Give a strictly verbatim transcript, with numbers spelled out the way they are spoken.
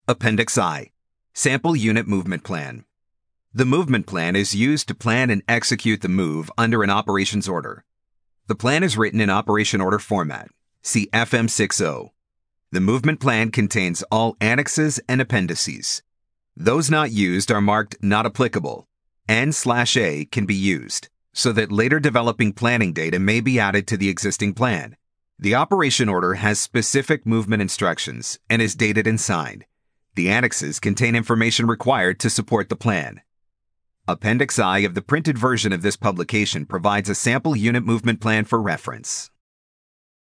Appendix I, Sample Unit Movement Plan. The movement plan is used to plan and execute the move under an operations order. The plan is written in operation order format. See F M sixty. The movement plan contains all annexes and appendices. Those not used are marked not applicable. N slash A can be used, so that later developing planning data may be added to the existing plan. The operation order has specific movement instructions and is dated and signed. The annexes contain information required to support the plan. Appendix I of the printed version of this publication provides a sample unit movement plan for reference.